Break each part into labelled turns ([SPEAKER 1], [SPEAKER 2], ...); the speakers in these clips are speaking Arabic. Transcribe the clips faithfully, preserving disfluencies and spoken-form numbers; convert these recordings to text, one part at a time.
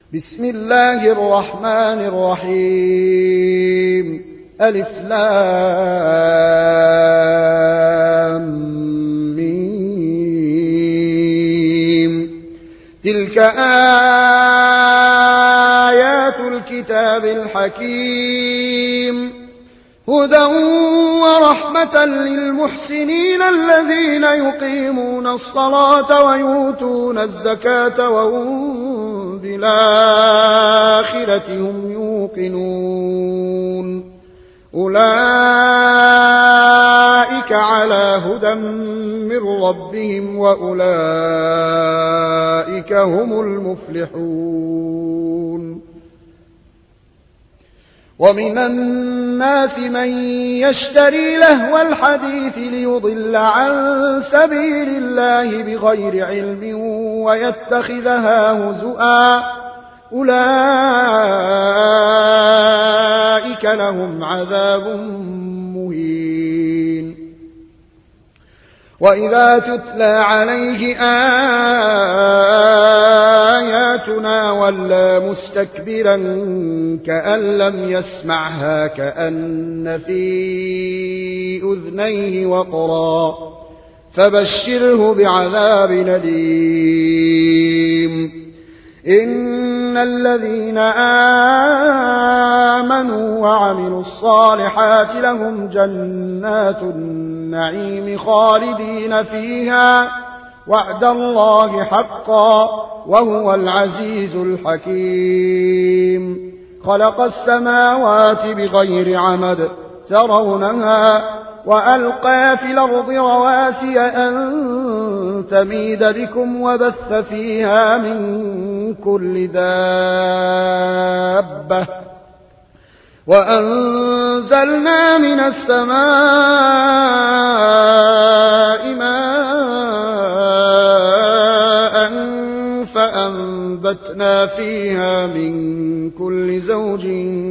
[SPEAKER 1] بسم الله الرحمن الرحيم ألف لام ميم تلك آيات الكتاب الحكيم هدى ورحمة للمحسنين الذين يقيمون الصلاة ويؤتون الزكاة وهم بالآخرة هم يوقنون أولئك على هدى من ربهم وأولئك هم المفلحون ومن الناس من يشتري لهو الحديث ليضل عن سبيل الله بغير علم ويتخذها هزؤا أولئك لهم عذاب مهين وإذا تتلى عليه آياتنا ولى مستكبرا كأن لم يسمعها كأن في أذنيه وقرا فبشره بعذاب أليم إن الذين آمنوا وعملوا الصالحات لهم جنات النعيم خالدين فيها وعد الله حقا وهو العزيز الحكيم خلق السماوات بغير عمد ترونها وألقى في الأرض رواسي أن تميد بكم وبث فيها من كل دابة وأنزلنا من السماء ماء فأنبتنا فيها من كل زوج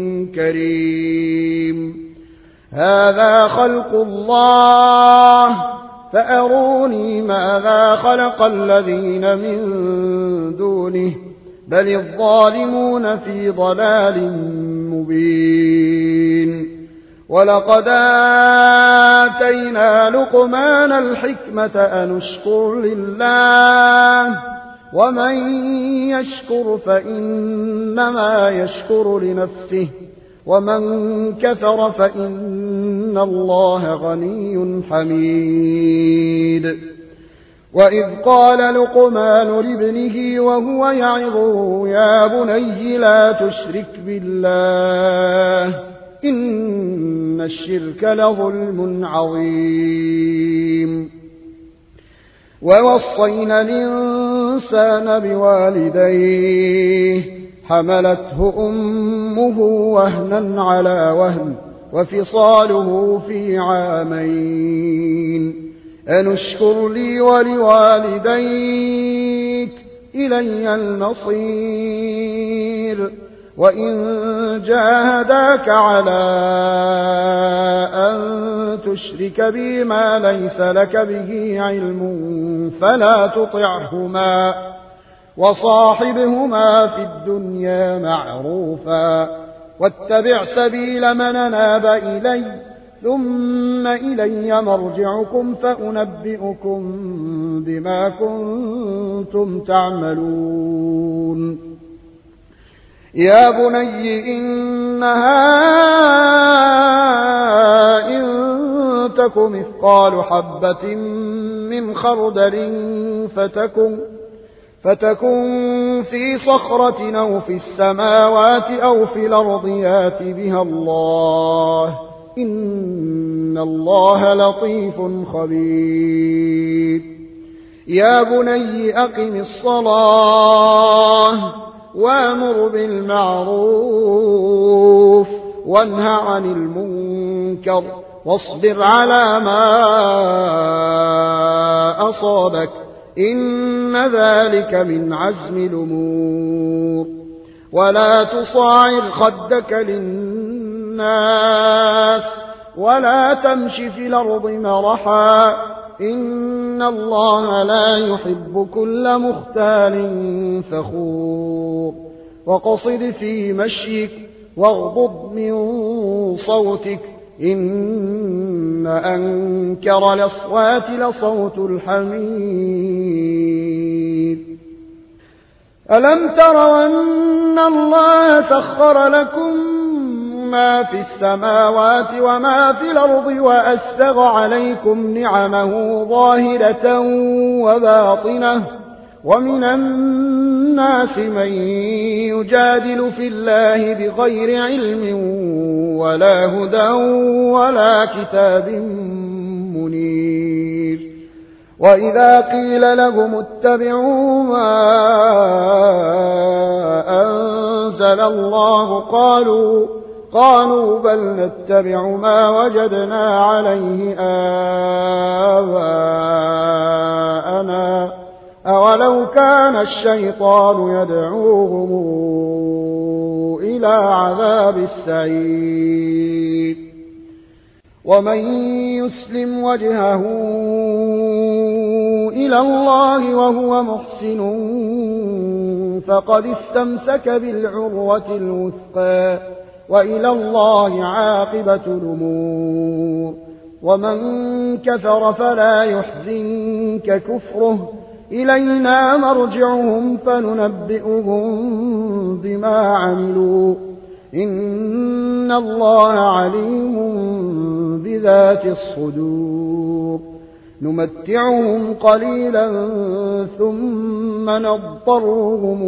[SPEAKER 1] كريم هذا خلق الله فأروني ماذا خلق الذين من دونه بل الظالمون في ضلال مبين ولقد آتينا لقمان الحكمة أن اشكر لله ومن يشكر فإنما يشكر لنفسه ومن كفر فإن الله غني حميد وإذ قال لقمان لابنه وهو يعظه يا بني لا تشرك بالله إن الشرك لظلم عظيم ووصينا الإنسان بوالديه حملته أمه وهنا على وهن وفصاله في عامين أن اشكر لي ولوالديك إلي المصير وإن جاهداك على أن تشرك بي ما ليس لك به علم فلا تطعهما وصاحبهما في الدنيا معروفا واتبع سبيل من أناب إلي ثم إلي مرجعكم فأنبئكم بما كنتم تعملون يا بني إنها إن تك مثقال حبة من خردل فتكن فتكن في صخرة أو في السماوات أو في الأرض يات بها الله إن الله لطيف خبير يا بني أقم الصلاة وأمر بالمعروف وانه عن المنكر واصبر على ما أصابك إن ذلك من عزم الأمور ولا تصاعر خدك للناس ولا تمش في الأرض مرحا إن الله لا يحب كل مختال فخور وقصد في مشيك واغضض من صوتك إن أنكر الأصوات لصوت الحمير. ألم تروا أن الله سخر لكم ما في السماوات وما في الأرض وأسبغ عليكم نعمه ظاهرة وباطنة ومن الناس من يجادل في الله بغير علم ولا هدى ولا كتاب منير. وإذا قيل لهم اتبعوا ما أنزل الله قالوا قالوا بل نتبع ما وجدنا عليه آباءنا أولو كان الشيطان يدعوهم إلى عذاب السعير. ومن يسلم وجهه إلى الله وهو محسن فقد استمسك بالعروة الوثقى وإلى الله عاقبة الأمور. ومن كفر فلا يحزنك كفره إلينا مرجعهم فننبئهم بما عملوا إن الله عليم بذات الصدور. نمتعهم قليلا ثم نضطرهم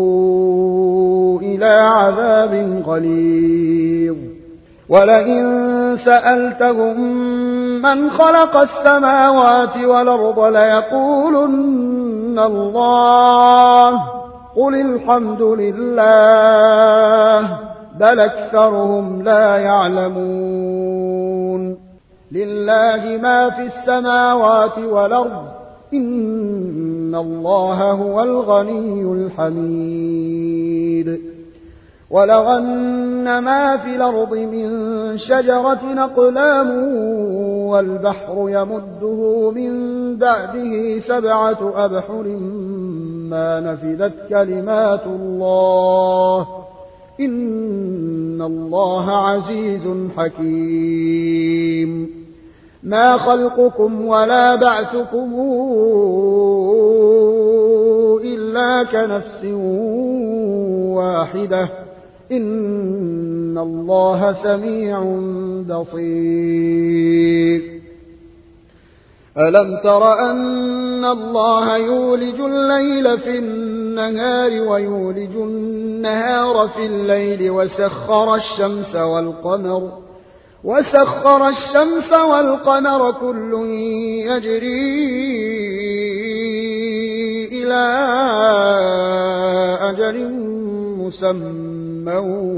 [SPEAKER 1] إلى عذاب غليظ. ولئن سألتهم من خلق السماوات والأرض ليقولن الله قل الحمد لله بل أكثرهم لا يعلمون. لله ما في السماوات والأرض إن الله هو الغني الحميد. ولو أن ما في الأرض من شجرة أقلام والبحر يمده من بعده سبعة أبحر ما نفدت كلمات الله إن الله عزيز حكيم. ما خلقكم ولا بعثكم إلا كنفس واحدة إن الله سميع بصير. ألم تر أن الله يولج الليل في النهار ويولج النهار في الليل وسخر الشمس والقمر وسخر الشمس والقمر كل يجري إلى أجل مسمى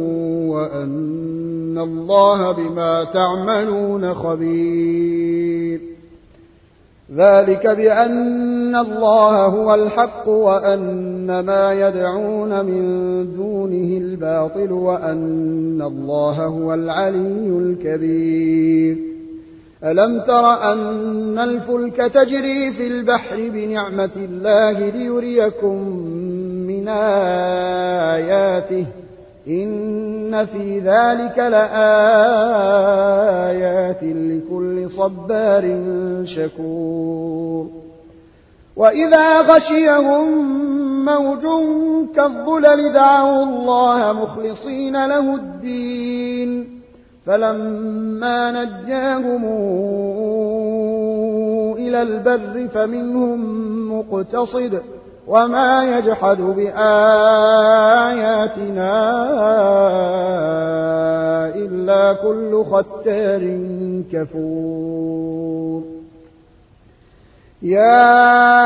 [SPEAKER 1] وأن الله بما تعملون خبير. ذلك بأن الله هو الحق وأن ما يدعون من دونه الباطل وأن الله هو العلي الكبير. ألم تر أن الفلك تجري في البحر بنعمة الله ليريكم من آياته إن في ذلك لآيات لكل صبار شكور. وإذا غشيهم موج كالظلل دعوا الله مخلصين له الدين فلما نجاهم إلى البر فمنهم مقتصد وما يجحد بآياتنا إلا كل ختار كفور. يا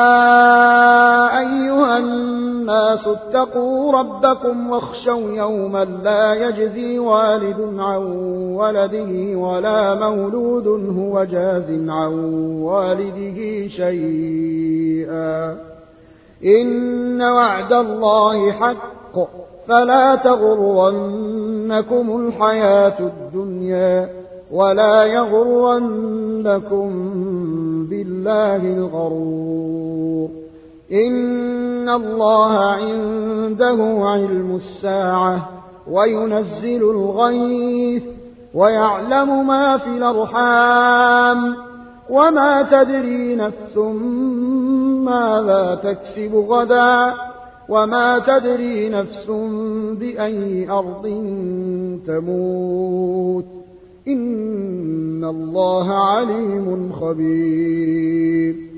[SPEAKER 1] أيها الناس اتقوا ربكم واخشوا يوما لا يجزي والد عن ولده ولا مولود هو جاز عن والده شيئا إن وعد الله حق فلا تغرنكم الحياة الدنيا ولا يغرنكم بالله الغرور. إن الله عنده علم الساعة وينزل الغيث ويعلم ما في الأرحام وما تدري نفس ماذا تكسب غدا وما تدري نفس بأي أرض تموت إن الله عليم خبير